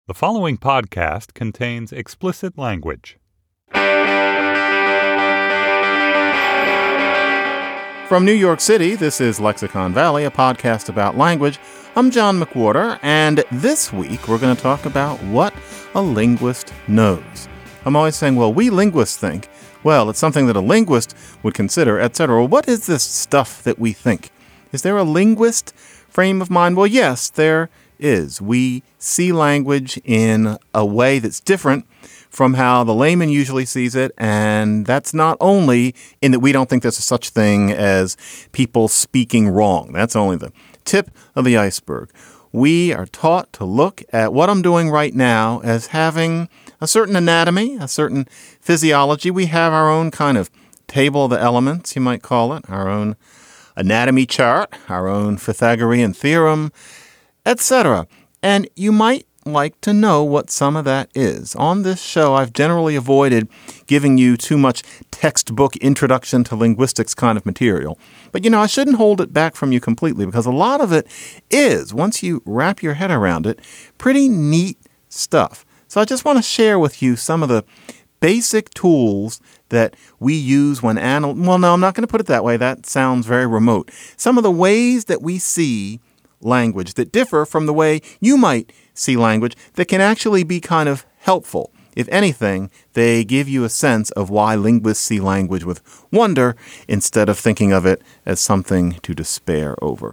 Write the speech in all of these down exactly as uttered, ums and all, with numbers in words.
The following podcast contains explicit language. From New York City, this is Lexicon Valley, a podcast about language. I'm John McWhorter, and this week we're going to talk about what a linguist knows. I'm always saying, well, we linguists think. Well, it's something that a linguist would consider, et cetera. Well, what is this stuff that we think? Is there a linguist frame of mind? Well, yes, there is. We see language in a way that's different from how the layman usually sees it. And that's not only in that we don't think there's a such thing as people speaking wrong. That's only the tip of the iceberg. We are taught to look at what I'm doing right now as having a certain anatomy, a certain physiology. We have our own kind of table of the elements, you might call it, our own anatomy chart, our own Pythagorean theorem, et cetera. And you might like to know what some of that is. On this show, I've generally avoided giving you too much textbook introduction to linguistics kind of material. But, you know, I shouldn't hold it back from you completely because a lot of it is, once you wrap your head around it, pretty neat stuff. So I just want to share with you some of the basic tools that we use when anal- well, no, I'm not going to put it that way. That sounds very remote. Some of the ways that we see language that differ from the way you might see language that can actually be kind of helpful. If anything, they give you a sense of why linguists see language with wonder instead of thinking of it as something to despair over.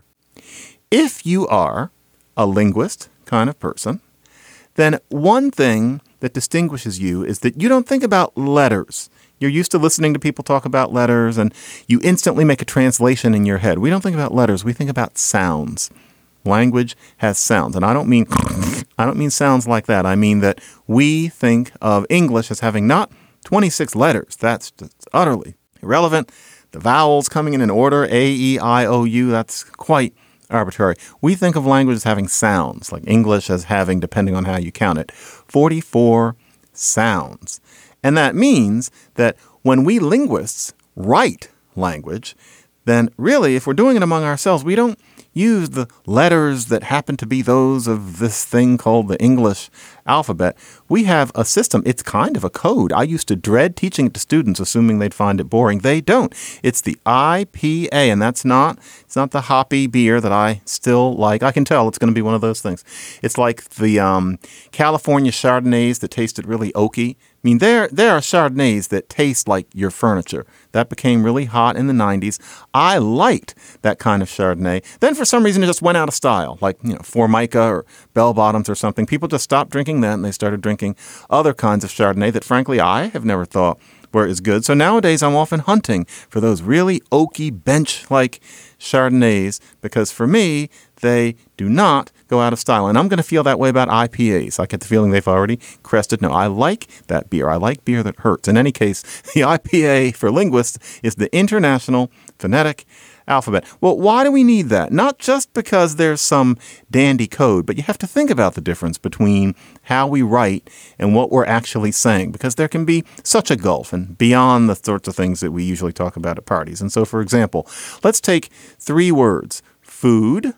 If you are a linguist kind of person, then one thing that distinguishes you is that you don't think about letters. You're used to listening to people talk about letters and you instantly make a translation in your head. We don't think about letters. We think about sounds. Language has sounds. And I don't mean I don't mean sounds like that. I mean that we think of English as having not twenty-six letters. That's just utterly irrelevant. The vowels coming in an order, A, E, I, O, U, that's quite arbitrary. We think of language as having sounds, like English as having, depending on how you count it, forty-four sounds. And that means that when we linguists write language, then really, if we're doing it among ourselves, we don't use the letters that happen to be those of this thing called the English alphabet. We have a system. It's kind of a code. I used to dread teaching it to students, assuming they'd find it boring. They don't. It's the I P A, and that's not, it's not the hoppy beer that I still like. I can tell it's going to be one of those things. It's like the um, California Chardonnays that tasted really oaky. I mean, there there are Chardonnays that taste like your furniture. That became really hot in the nineties. I liked that kind of Chardonnay. Then for some reason it just went out of style, like, you know, Formica or Bell Bottoms or something. People just stopped drinking that and they started drinking other kinds of Chardonnay that, frankly, I have never thought were as good. So nowadays I'm often hunting for those really oaky bench-like Chardonnays because for me, they do not go out of style. And I'm going to feel that way about I P As. I get the feeling they've already crested. No, I like that beer. I like beer that hurts. In any case, the I P A for linguists is the International Phonetic Alphabet. Well, why do we need that? Not just because there's some dandy code, but you have to think about the difference between how we write and what we're actually saying, because there can be such a gulf and beyond the sorts of things that we usually talk about at parties. And so, for example, let's take three words: food,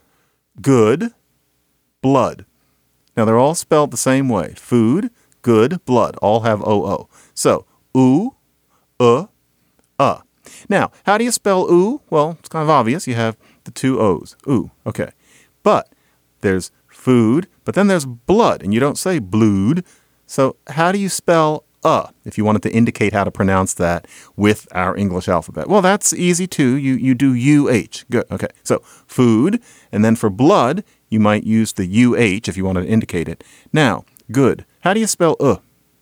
good, blood. Now, they're all spelled the same way. Food, good, blood. All have O O. So, oo, uh, uh. Now, how do you spell oo? Well, it's kind of obvious. You have the two O's. Ooh, okay. But there's food, but then there's blood, and you don't say blood. So how do you spell uh if you wanted to indicate how to pronounce that with our English alphabet? Well, that's easy too. You you do U H. Good. Okay. So food, and then for blood, you might use the U H if you wanted to indicate it. Now, good. How do you spell uh?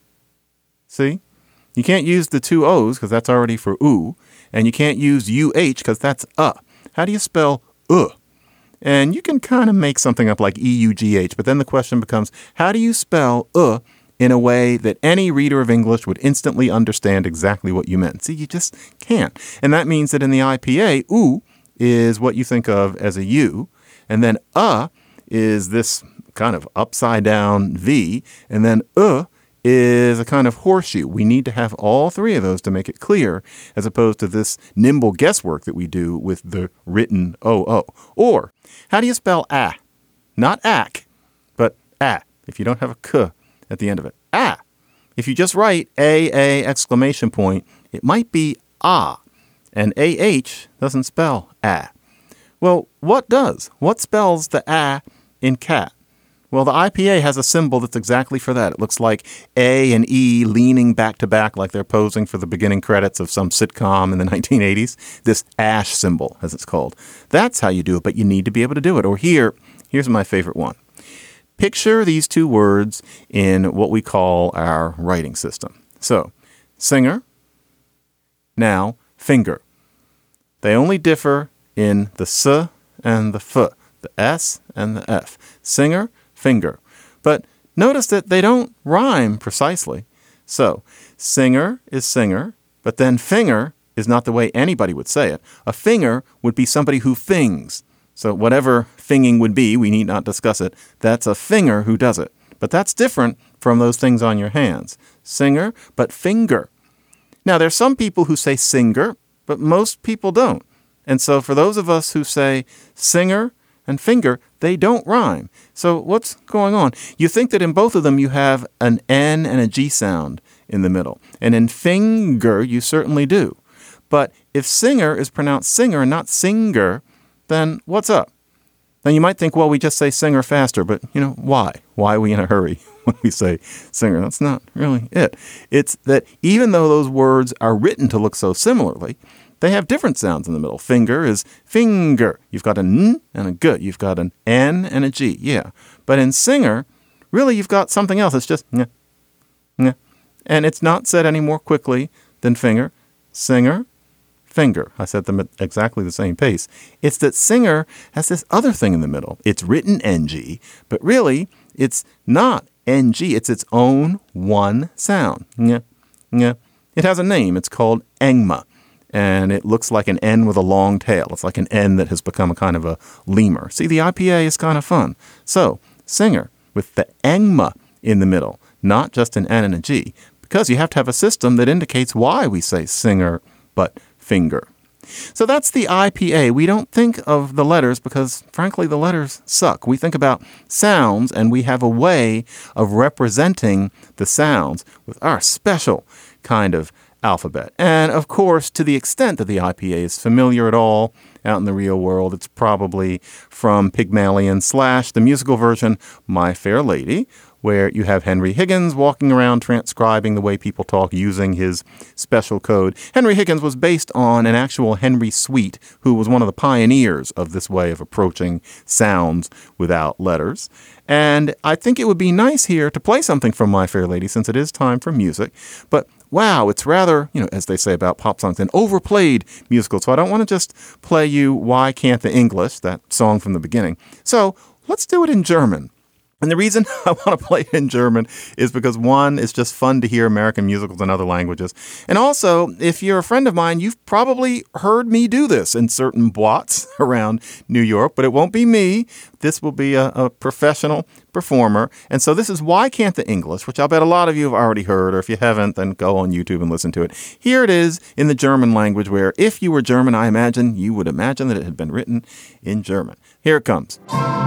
See? You can't use the two O's because that's already for oo, and you can't use U H because that's uh. How do you spell uh? And you can kind of make something up like E U G H, but then the question becomes, how do you spell uh in a way that any reader of English would instantly understand exactly what you meant? See, you just can't. And that means that in the I P A, oo is what you think of as a U, and then uh is this kind of upside down V, and then uh is a kind of horseshoe. We need to have all three of those to make it clear, as opposed to this nimble guesswork that we do with the written O O. Or, how do you spell ah? Not ack, but ah. if you don't have a k at the end of it. Ah. If you just write A, A, exclamation point, it might be ah. And A H doesn't spell ah. Well, what does? What spells the ah in cat? Well, the I P A has a symbol that's exactly for that. It looks like A and E leaning back to back like they're posing for the beginning credits of some sitcom in the nineteen eighties. This ash symbol, as it's called. That's how you do it, but you need to be able to do it. Or here, here's my favorite one. Picture these two words in what we call our writing system. So, singer, now finger. They only differ in the s and the f, the s and the f. Singer, finger. But notice that they don't rhyme precisely. So, singer is singer, but then finger is not the way anybody would say it. A finger would be somebody who fings. So whatever finging would be, we need not discuss it. That's a finger who does it. But that's different from those things on your hands. Singer, but finger. Now, there's some people who say singer, but most people don't. And so for those of us who say singer and finger, they don't rhyme. So what's going on? You think that in both of them you have an N and a G sound in the middle. And in finger, you certainly do. But if singer is pronounced singer and not singer, then what's up? Then you might think, well, we just say singer faster, but you know, why? Why are we in a hurry when we say singer? That's not really it. It's that even though those words are written to look so similarly, they have different sounds in the middle. Finger is finger. You've got an N and a G. You've got an N and a G. Yeah. But in singer, really, you've got something else. It's just nyeh, nyeh. And it's not said any more quickly than finger. Singer, finger. I said them at exactly the same pace. It's that singer has this other thing in the middle. It's written N G, but really it's not N G. It's its own one sound. Nyeh, nyeh. It has a name. It's called engma, and it looks like an N with a long tail. It's like an N that has become a kind of a lemur. See, the I P A is kind of fun. So singer with the engma in the middle, not just an N and a G, because you have to have a system that indicates why we say singer but finger. So that's the I P A. We don't think of the letters because, frankly, the letters suck. We think about sounds, and we have a way of representing the sounds with our special kind of alphabet. And, of course, to the extent that the I P A is familiar at all out in the real world, it's probably from Pygmalion slash the musical version, My Fair Lady, where you have Henry Higgins walking around transcribing the way people talk using his special code. Henry Higgins was based on an actual Henry Sweet, who was one of the pioneers of this way of approaching sounds without letters. And I think it would be nice here to play something from My Fair Lady since it is time for music. But wow, it's rather, you know, as they say about pop songs, an overplayed musical. So I don't want to just play you Why Can't the English, that song from the beginning. So let's do it in German. And the reason I want to play it in German is because, one, it's just fun to hear American musicals in other languages. And also, if you're a friend of mine, you've probably heard me do this in certain boîtes around New York, but it won't be me. This will be a, a professional performer. And so this is Why Can't the English, which I'll bet a lot of you have already heard, or if you haven't, then go on YouTube and listen to it. Here it is in the German language, where if you were German, I imagine you would imagine that it had been written in German. Here it comes.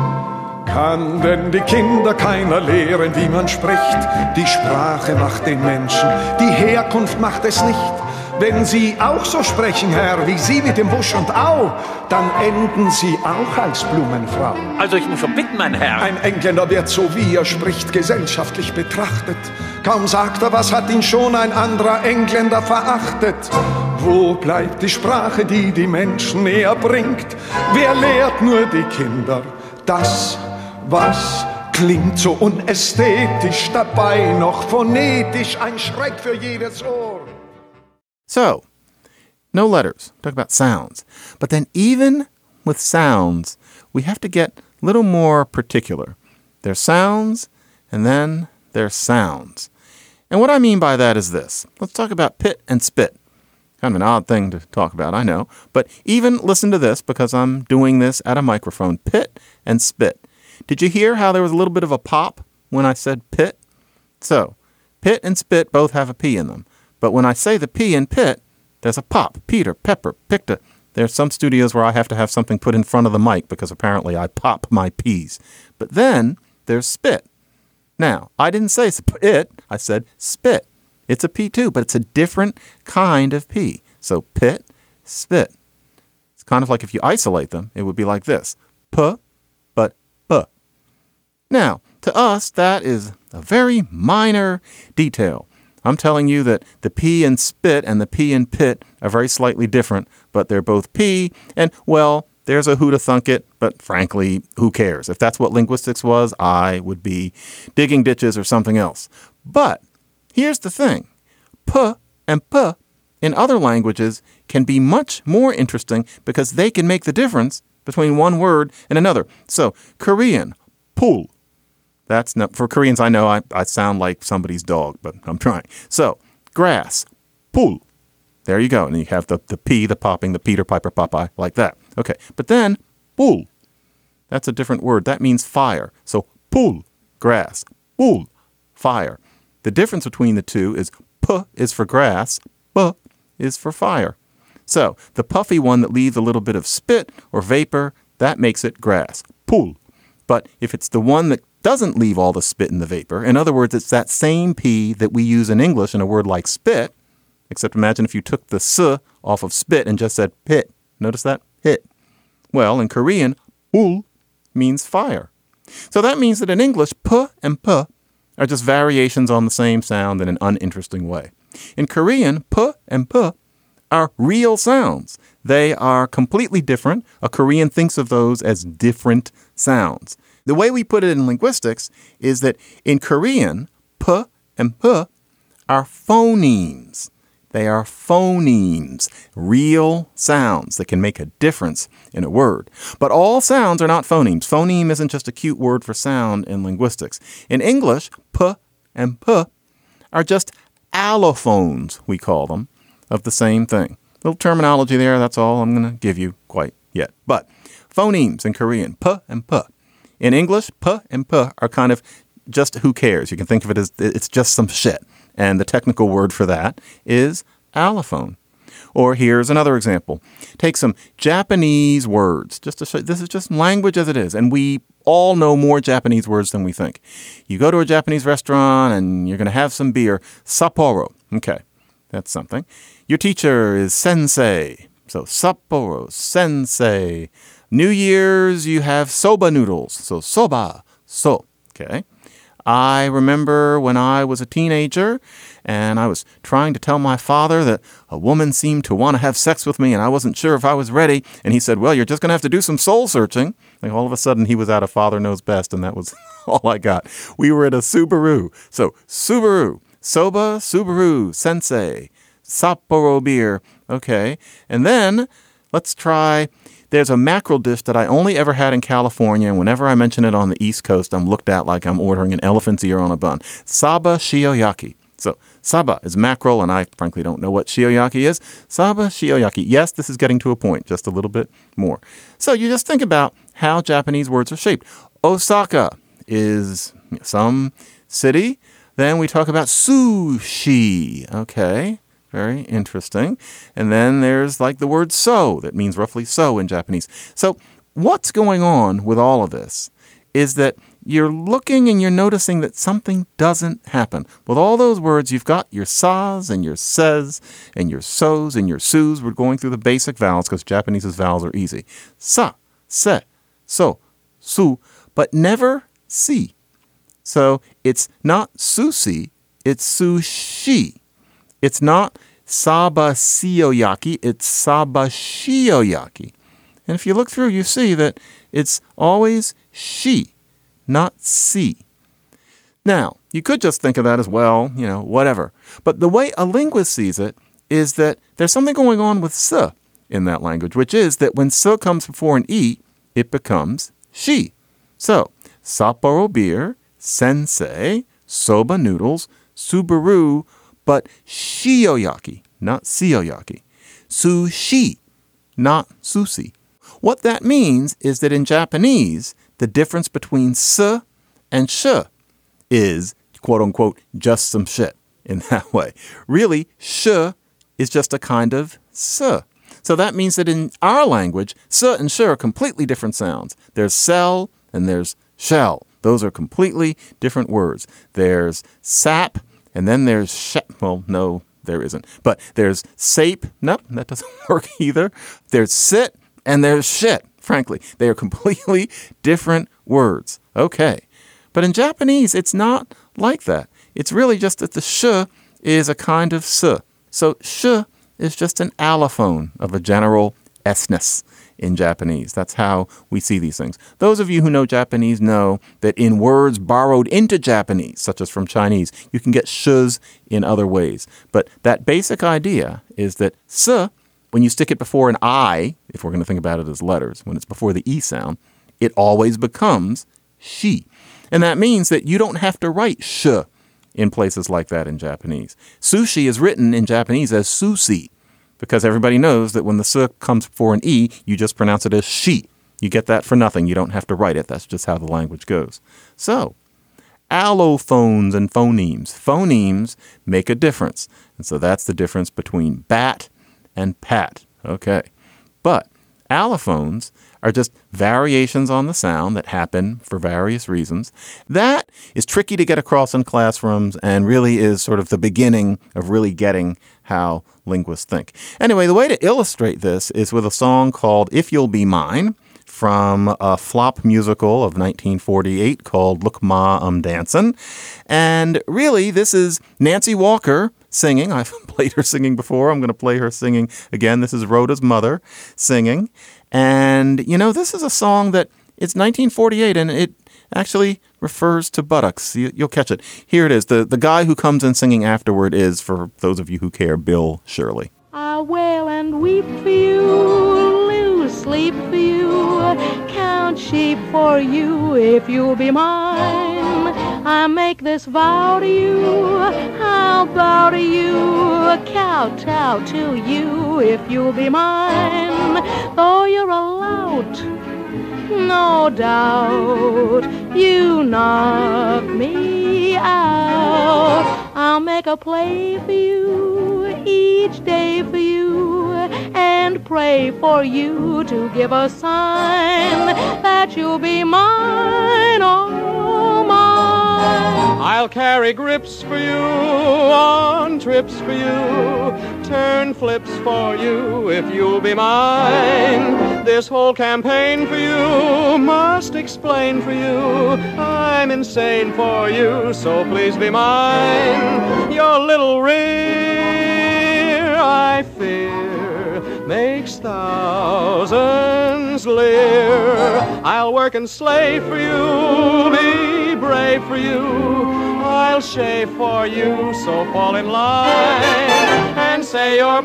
Kann denn die Kinder keiner lehren, wie man spricht? Die Sprache macht den Menschen, die Herkunft macht es nicht. Wenn Sie auch so sprechen, Herr, wie Sie mit dem Busch und Au, dann enden Sie auch als Blumenfrau. Also ich muss schon bitten, mein Herr. Ein Engländer wird so, wie er spricht, gesellschaftlich betrachtet. Kaum sagt er, was hat ihn schon ein anderer Engländer verachtet. Wo bleibt die Sprache, die die Menschen näher bringt? Wer lehrt nur die Kinder das, was klingt so unästhetisch, dabei noch phonetisch, ein Schreck für jedes Ohr. So, no letters. Talk about sounds. But then even with sounds, we have to get a little more particular. There's sounds, and then there's sounds. And what I mean by that is this. Let's talk about pit and spit. Kind of an odd thing to talk about, I know. But even listen to this, because I'm doing this at a microphone. Pit and spit. Did you hear how there was a little bit of a pop when I said pit? So, pit and spit both have a P in them. But when I say the P in pit, there's a pop. Peter, pepper, picked it. There's some studios where I have to have something put in front of the mic because apparently I pop my P's. But then there's spit. Now, I didn't say spit. I said spit. It's a P too, but it's a different kind of P. So pit, spit. It's kind of like if you isolate them, it would be like this. P, but p. Now, to us, that is a very minor detail. I'm telling you that the P in spit and the P in pit are very slightly different, but they're both P. And, well, there's a who to thunk it, but frankly, who cares? If that's what linguistics was, I would be digging ditches or something else. But here's the thing. P and P in other languages can be much more interesting because they can make the difference between one word and another. So Korean, pul. That's not, for Koreans, I know I, I sound like somebody's dog, but I'm trying. So grass, pul. There you go. And you have the, the P, the popping, the Peter Piper Popeye, like that. Okay. But then pul. That's a different word. That means fire. So pul, grass, pul, fire. The difference between the two is P is for grass, P is for fire. So the puffy one that leaves a little bit of spit or vapor, that makes it grass, pul. But if it's the one that doesn't leave all the spit and the vapor, in other words, it's that same P that we use in English in a word like spit, except imagine if you took the S off of spit and just said pit. Notice that? Pit. Well, in Korean, pul means fire. So that means that in English, P and P are just variations on the same sound in an uninteresting way. In Korean, P and P are real sounds. They are completely different. A Korean thinks of those as different sounds. The way we put it in linguistics is that in Korean, P and P are phonemes. They are phonemes, real sounds that can make a difference in a word. But all sounds are not phonemes. Phoneme isn't just a cute word for sound in linguistics. In English, P and P are just allophones, we call them, of the same thing. Little terminology there, that's all I'm going to give you quite yet. But phonemes in Korean, P and P. In English, P and P are kind of just who cares. You can think of it as it's just some shit. And the technical word for that is allophone. Or here's another example. Take some Japanese words. Just to show, this is just language as it is. And we all know more Japanese words than we think. You go to a Japanese restaurant and you're going to have some beer. Sapporo. Okay, that's something. Your teacher is sensei. So Sapporo, sensei. New Year's, you have soba noodles. So soba, so. Okay. I remember when I was a teenager and I was trying to tell my father that a woman seemed to want to have sex with me and I wasn't sure if I was ready. And he said, well, you're just going to have to do some soul searching. Like all of a sudden he was out of Father Knows Best and that was all I got. We were at a Subaru. So Subaru, soba, Subaru, sensei, Sapporo beer. Okay. And then let's try... There's a mackerel dish that I only ever had in California, and whenever I mention it on the East Coast, I'm looked at like I'm ordering an elephant's ear on a bun. Saba shioyaki. So saba is mackerel, and I frankly don't know what shioyaki is. Saba shioyaki. Yes, this is getting to a point, just a little bit more. So you just think about how Japanese words are shaped. Osaka is some city. Then we talk about sushi. Okay. Very interesting. And then there's like the word so that means roughly so in Japanese. So what's going on with all of this is that you're looking and you're noticing that something doesn't happen. With all those words, you've got your sa's and your ses and your so's and your su's. We're going through the basic vowels because Japanese's vowels are easy. Sa, se, so, su, but never si. So it's not sushi, it's sushi. It's not saba shioyaki, it's saba shioyaki. And if you look through, you see that it's always she, not si. Now, you could just think of that as, well, you know, whatever. But the way a linguist sees it is that there's something going on with s in that language, which is that when s comes before an e, it becomes she. So, Sapporo beer, sensei, soba noodles, Subaru, but shioyaki, not sioyaki. Sushi, not sushi. What that means is that in Japanese, the difference between s and sh is, quote unquote, just some shit in that way. Really, sh is just a kind of s. So that means that in our language, s and sh are completely different sounds. There's cell and there's shell. Those are completely different words. There's sap, and then there's sh. Well, no, there isn't. But there's sape. Nope, that doesn't work either. There's sit, and there's shit. Frankly, they are completely different words. Okay. But in Japanese, it's not like that. It's really just that the sh is a kind of s. So sh is just an allophone of a general s-ness in Japanese. That's how we see these things. Those of you who know Japanese know that in words borrowed into Japanese, such as from Chinese, you can get shs in other ways. But that basic idea is that s, when you stick it before an I, if we're going to think about it as letters, when it's before the E sound, it always becomes shi. And that means that you don't have to write sh in places like that in Japanese. Sushi is written in Japanese as sushi because everybody knows that when the s comes before an E, you just pronounce it as shi. You get that for nothing. You don't have to write it. That's just how the language goes. So, allophones and phonemes. Phonemes make a difference. And so that's the difference between bat and pat. Okay. But allophones are just variations on the sound that happen for various reasons. That is tricky to get across in classrooms and really is sort of the beginning of really getting how linguists think. Anyway, the way to illustrate this is with a song called If You'll Be Mine from a flop musical of nineteen forty-eight called Look Ma, I'm Dancin'. And really, this is Nancy Walker singing. I've played her singing before. I'm going to play her singing again. This is Rhoda's mother singing. And, you know, this is a song that it's nineteen forty-eight and it actually refers to buttocks. You, you'll catch it. Here it is. The, the guy who comes in singing afterward is, for those of you who care, Bill Shirley. I wail and weep for you, lose sleep for you, count sheep for you if you'll be mine. I make this vow to you, I'll bow to you, kowtow to you if you'll be mine. Though you're a lout, no doubt, you knock me out. I'll make a play for you, each day for you, and pray for you to give a sign that you'll be mine, oh mine. I'll carry grips for you, on trips for you, turn flips for you if you'll be mine. This whole campaign for you must explain for you. I'm insane for you, so please be mine. Your little rear, I fear, makes thousands leer. I'll work and slave for you, be brave for you. I'll shave for you, so fall in line and say you're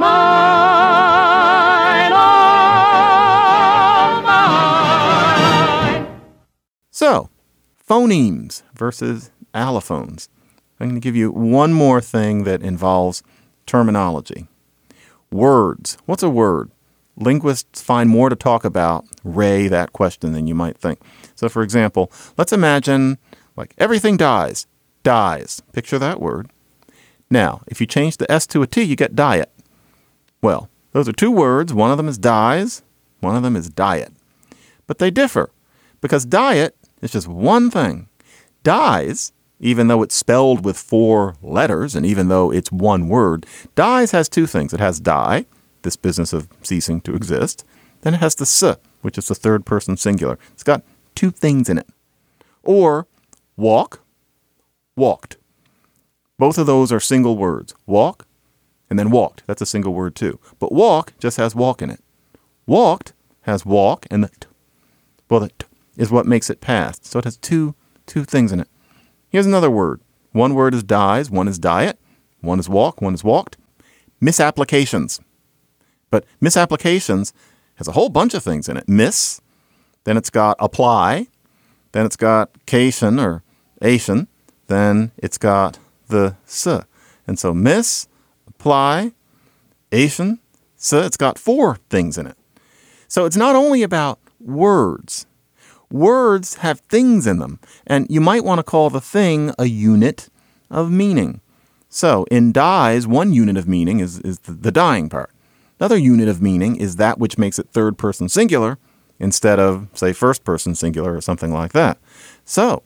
mine, oh, mine. So, phonemes versus allophones. I'm going to give you one more thing that involves terminology. Words. What's a word? Linguists find more to talk about, Ray, that question than you might think. So, for example, let's imagine like everything dies. Dies. Picture that word. Now, if you change the S to a T, you get diet. Well, those are two words. One of them is dies. One of them is diet. But they differ because diet is just one thing. Dies, even though it's spelled with four letters and even though it's one word, dies has two things. It has die, this business of ceasing to exist. Then it has the s, which is the third person singular. It's got two things in it. Or walk, walked. Both of those are single words. Walk and then walked. That's a single word too. But walk just has walk in it. Walked has walk and the t. Well, the t is what makes it past. So it has two two things in it. Here's another word. One word is dies. One is diet. One is walk. One is walked. Misapplications. But misapplications has a whole bunch of things in it. Miss. Then it's got apply. Then it's got cation or ation. Then it's got the s. And so miss, apply, ation, s. It's got four things in it. So it's not only about words. Words have things in them. And you might want to call the thing a unit of meaning. So in dies, one unit of meaning is, is the, the dying part. Another unit of meaning is that which makes it third person singular instead of, say, first person singular or something like that. So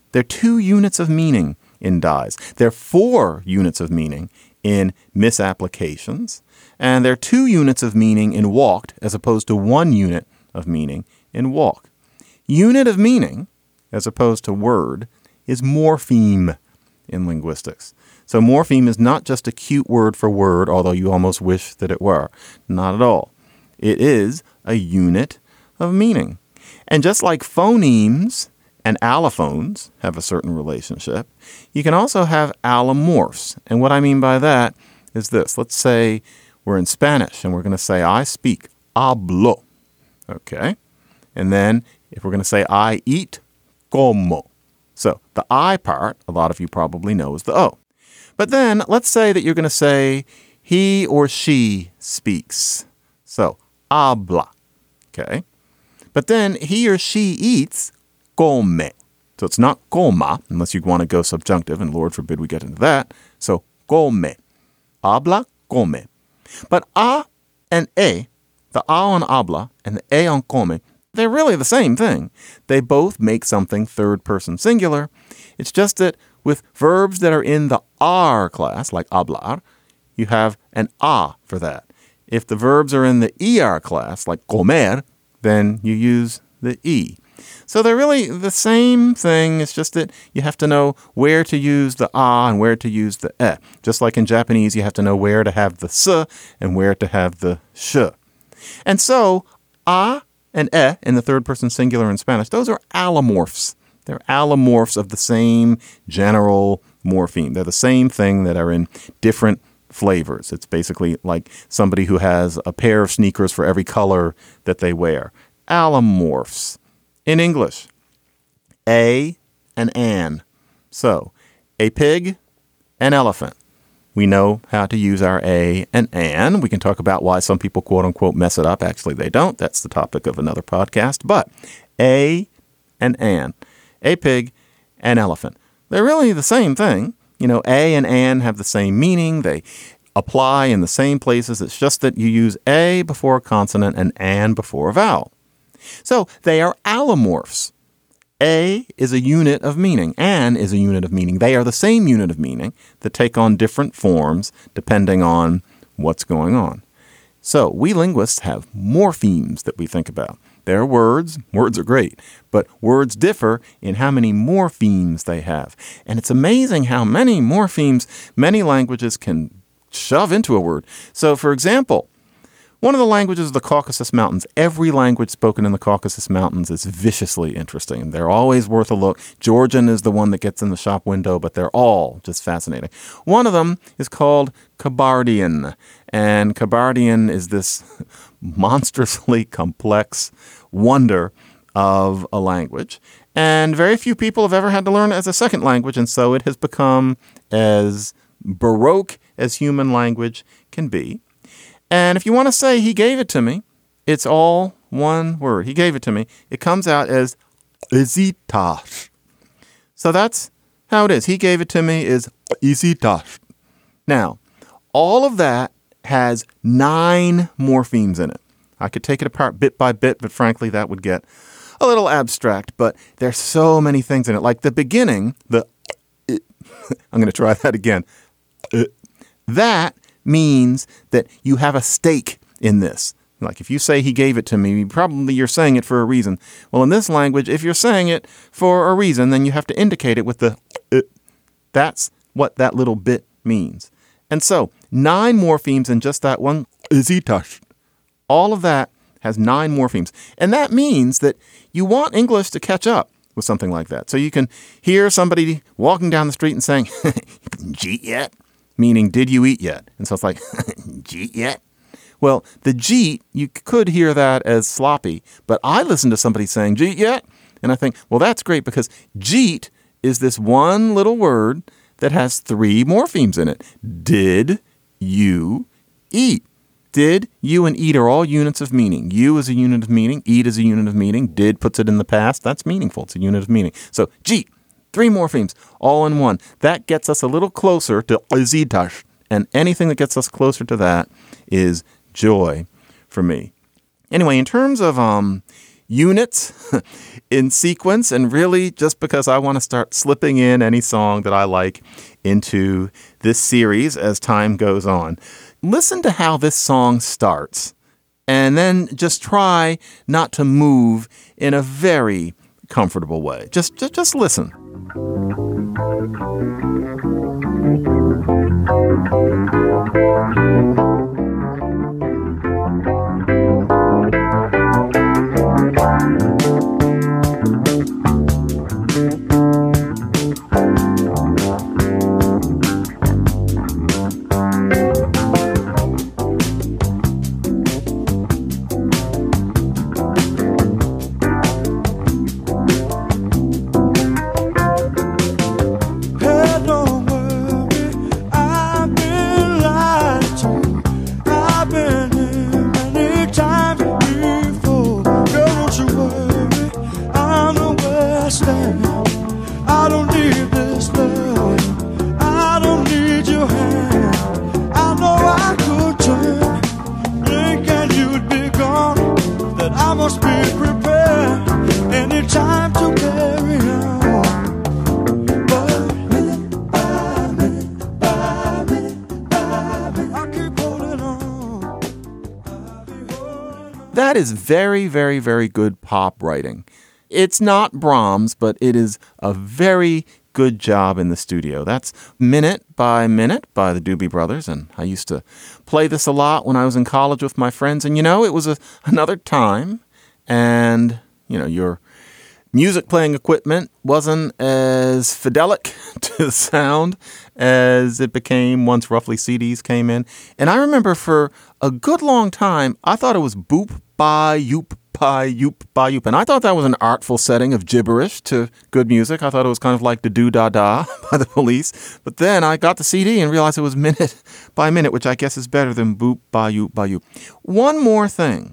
They're two units of meaning in dies. They're four units of meaning in misapplications. And they're two units of meaning in walked as opposed to one unit of meaning in walk. Unit of meaning, as opposed to word, is morpheme in linguistics. So morpheme is not just a cute word for word, although you almost wish that it were. Not at all. It is a unit of meaning. And just like phonemes and allophones have a certain relationship, you can also have allomorphs. And what I mean by that is this. Let's say we're in Spanish and we're going to say, I speak, hablo. Okay. And then if we're going to say, I eat, como. So the I part, a lot of you probably know, is the O. But then let's say that you're going to say, he or she speaks. So habla. Okay. But then he or she eats, come. So it's not coma, unless you want to go subjunctive, and Lord forbid we get into that. So come. Habla, come. But a and e, the a on habla and the e on come, they're really the same thing. They both make something third person singular. It's just that with verbs that are in the ar class, like hablar, you have an a for that. If the verbs are in the er class, like comer, then you use the e. So they're really the same thing. It's just that you have to know where to use the a and where to use the e. Just like in Japanese, you have to know where to have the s and where to have the sh. And so a and e in the third person singular in Spanish, those are allomorphs. They're allomorphs of the same general morpheme. They're the same thing that are in different flavors. It's basically like somebody who has a pair of sneakers for every color that they wear. Allomorphs. In English, a and an. So, a pig, an elephant. We know how to use our a and an. We can talk about why some people, quote unquote, mess it up. Actually, they don't. That's the topic of another podcast. But a and an. A pig, an elephant. They're really the same thing. You know, a and an have the same meaning. They apply in the same places. It's just that you use a before a consonant and an before a vowel. So they are allomorphs. A is a unit of meaning. An is a unit of meaning. They are the same unit of meaning that take on different forms depending on what's going on. So we linguists have morphemes that we think about. They're words. Words are great. But words differ in how many morphemes they have. And it's amazing how many morphemes many languages can shove into a word. So, for example, one of the languages of the Caucasus Mountains, every language spoken in the Caucasus Mountains is viciously interesting. They're always worth a look. Georgian is the one that gets in the shop window, but they're all just fascinating. One of them is called Kabardian, and Kabardian is this monstrously complex wonder of a language. And very few people have ever had to learn it as a second language, and so it has become as baroque as human language can be. And if you want to say he gave it to me, it's all one word. He gave it to me. It comes out as izitash. So that's how it is. He gave it to me is izitash. Now, all of that has nine morphemes in it. I could take it apart bit by bit, but frankly, that would get a little abstract. But there's so many things in it. Like the beginning, the I'm going to try that again. That means that you have a stake in this. Like if you say he gave it to me, probably you're saying it for a reason. Well, in this language, if you're saying it for a reason, then you have to indicate it with the uh. That's what that little bit means. And so nine morphemes in just that one izitash. All of that has nine morphemes. And that means that you want English to catch up with something like that. So you can hear somebody walking down the street and saying, "Jeet yet?" Meaning, did you eat yet? And so it's like, jeet yet? Well, the jeet, you could hear that as sloppy, but I listen to somebody saying, jeet yet? And I think, well, that's great because jeet is this one little word that has three morphemes in it. Did you eat? Did, you, and eat are all units of meaning. You is a unit of meaning. Eat is a unit of meaning. Did puts it in the past. That's meaningful. It's a unit of meaning. So, jeet. Three morphemes, all in one. That gets us a little closer to izitash. And anything that gets us closer to that is joy for me. Anyway, in terms of, um, units in sequence, and really just because I want to start slipping in any song that I like into this series as time goes on. Listen to how this song starts, and then just try not to move in a very comfortable way. Just, just, just listen. That is very, very, very good pop writing. It's not Brahms, but it is a very good job in the studio. That's Minute by Minute by the Doobie Brothers, and I used to play this a lot when I was in college with my friends. And, you know, it was a, another time, and, you know, your music playing equipment wasn't as fidelic to the sound as it became once roughly C Ds came in. And I remember for a good long time, I thought it was boop, ba, yoop, pa, yoop, ba, yoop. And I thought that was an artful setting of gibberish to good music. I thought it was kind of like the do-da-da by the Police. But then I got the C D and realized it was minute by minute, which I guess is better than boop, ba, yoop, ba, yoop. One more thing.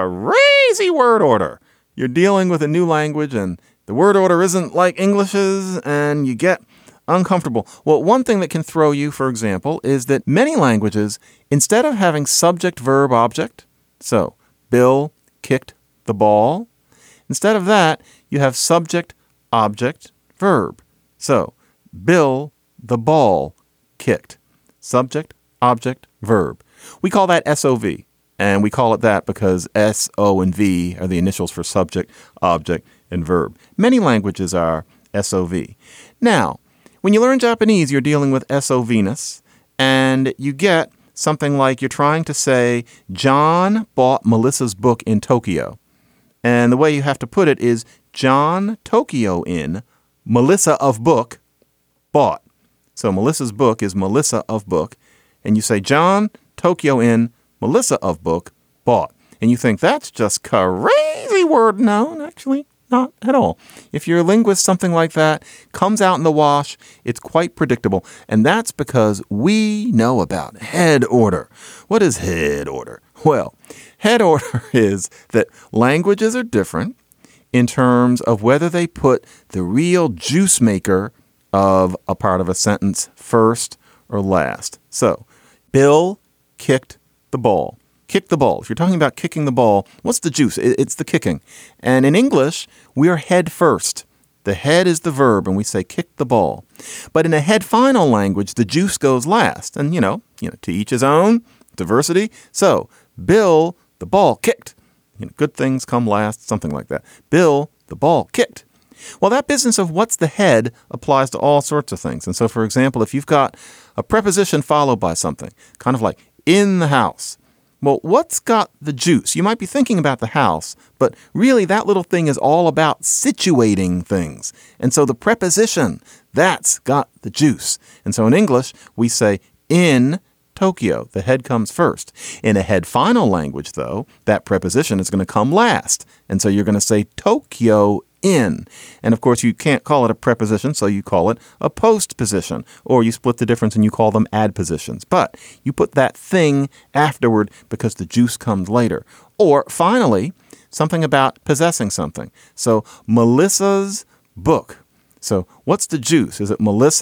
Crazy word order. You're dealing with a new language and the word order isn't like English's and you get uncomfortable. Well, one thing that can throw you, for example, is that many languages, instead of having subject, verb, object, so Bill kicked the ball, instead of that, you have subject, object, verb. So Bill the ball kicked. Subject, object, verb. We call that S O V. And we call it that because S, O, and V are the initials for subject, object, and verb. Many languages are S O V. Now, when you learn Japanese, you're dealing with S O V-ness, and you get something like you're trying to say, John bought Melissa's book in Tokyo. And the way you have to put it is, John Tokyo in, Melissa of book, bought. So Melissa's book is Melissa of book. And you say, John Tokyo in, Melissa of book, bought. And you think that's just crazy word. No, actually, not at all. If you're a linguist, something like that comes out in the wash. It's quite predictable. And that's because we know about head order. What is head order? Well, head order is that languages are different in terms of whether they put the real juice maker of a part of a sentence first or last. So, Bill kicked the ball. Kick the ball. If you're talking about kicking the ball, what's the juice? It's the kicking. And in English, we are head first. The head is the verb, and we say kick the ball. But in a head final language, the juice goes last. And, you know, you know, to each his own, diversity. So, Bill, the ball kicked. You know, good things come last, something like that. Bill, the ball kicked. Well, that business of what's the head applies to all sorts of things. And so, for example, if you've got a preposition followed by something, kind of like in the house. Well, what's got the juice? You might be thinking about the house, but really that little thing is all about situating things. And so the preposition, that's got the juice. And so in English, we say in Tokyo. The head comes first. In a head final language, though, that preposition is going to come last. And so you're going to say Tokyo in. And of course, you can't call it a preposition, so you call it a postposition. Or you split the difference and you call them adpositions. But you put that thing afterward because the juice comes later. Or finally, something about possessing something. So Melissa's book. So what's the juice? Is it Melissa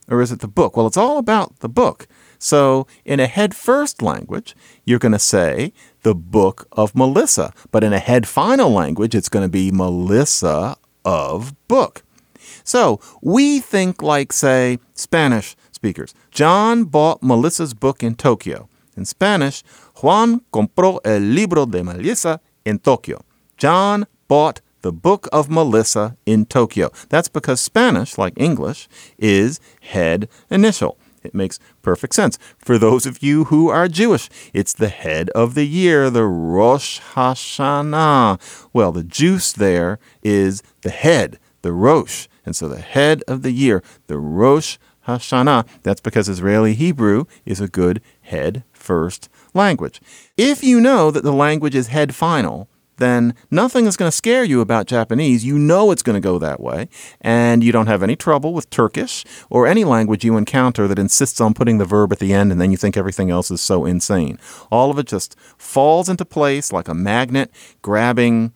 or is it the book? Well, it's all about the book. So in a head first language, you're going to say the book of Melissa. But in a head final language, it's going to be Melissa of book. So we think like, say, Spanish speakers. John bought Melissa's book in Tokyo. In Spanish, Juan compró el libro de Melissa en Tokio. John bought the book of Melissa in Tokyo. That's because Spanish, like English, is head initial. It makes perfect sense. For those of you who are Jewish, it's the head of the year, the Rosh Hashanah. Well, the juice there is the head, the Rosh. And so the head of the year, the Rosh Hashanah, that's because Israeli Hebrew is a good head first language. If you know that the language is head final, then nothing is going to scare you about Japanese. You know it's going to go that way, and you don't have any trouble with Turkish or any language you encounter that insists on putting the verb at the end, and then you think everything else is so insane. All of it just falls into place like a magnet grabbing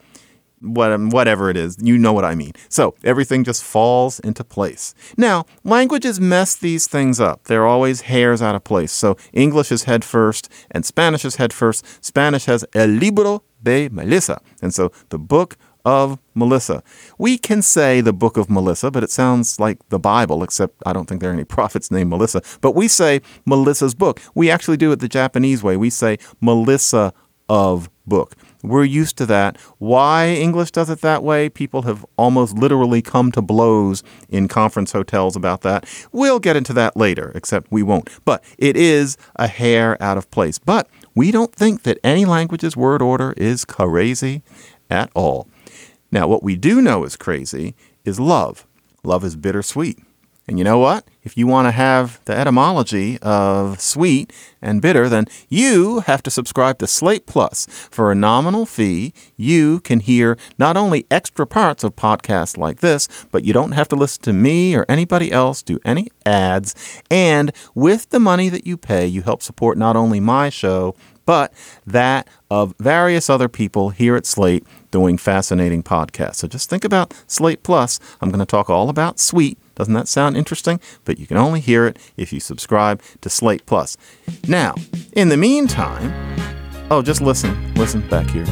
whatever it is. You know what I mean. So everything just falls into place. Now, languages mess these things up. They're always hairs out of place. So English is head first and Spanish is head first. Spanish has el libro de Melissa. And so the book of Melissa. We can say the book of Melissa, but it sounds like the Bible, except I don't think there are any prophets named Melissa. But we say Melissa's book. We actually do it the Japanese way. We say Melissa of book. We're used to that. Why English does it that way? People have almost literally come to blows in conference hotels about that. We'll get into that later, except we won't. But it is a hair out of place. But we don't think that any language's word order is crazy at all. Now, what we do know is crazy is love. Love is bittersweet. And you know what? If you want to have the etymology of sweet and bitter, then you have to subscribe to Slate Plus. For a nominal fee, you can hear not only extra parts of podcasts like this, but you don't have to listen to me or anybody else do any ads. And with the money that you pay, you help support not only my show, but that of various other people here at Slate doing fascinating podcasts. So just think about Slate Plus. I'm going to talk all about sweet. Doesn't that sound interesting? But you can only hear it if you subscribe to Slate Plus. Now, in the meantime, oh, just listen. Listen back here.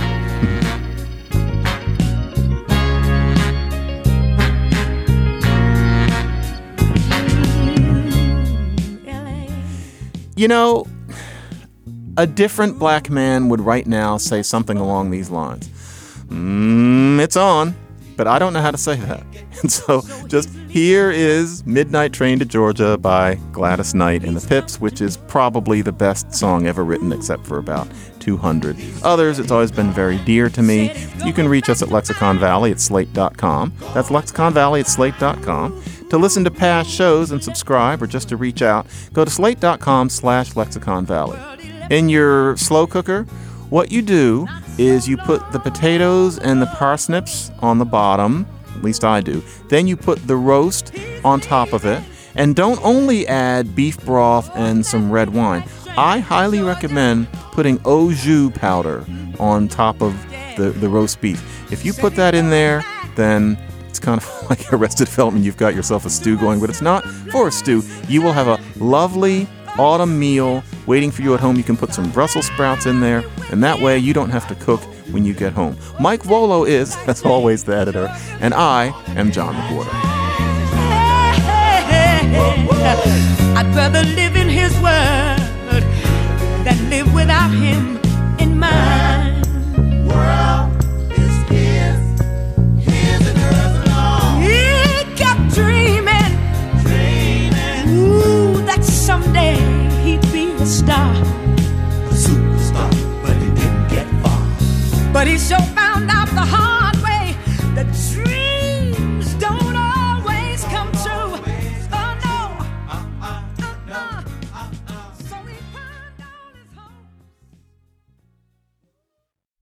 You know, a different black man would right now say something along these lines. Mm, it's on, but I don't know how to say that. And so just here is Midnight Train to Georgia by Gladys Knight and the Pips, which is probably the best song ever written except for about two hundred others. It's always been very dear to me. You can reach us at Lexicon Valley at slate dot com. That's Lexicon Valley at slate dot com. To listen to past shows and subscribe or just to reach out, go to slate dot com slash Lexicon Valley. In your slow cooker, what you do is you put the potatoes and the parsnips on the bottom. At least I do. Then you put the roast on top of it. And don't only add beef broth and some red wine. I highly recommend putting au jus powder on top of the, the roast beef. If you put that in there, then it's kind of like Arrested Development. You've got yourself a stew going, but it's not for a stew. You will have a lovely autumn meal waiting for you at home. You can put some Brussels sprouts in there, and that way you don't have to cook when you get home. Mike Volo is, as always, the editor, and I am John McWhorter. I'd rather live in his world than live without him in mine. World is his, his and hers alone. He kept dreaming, dreaming, ooh, that someday he'd be a star, a superstar, but he didn't get far. But he so found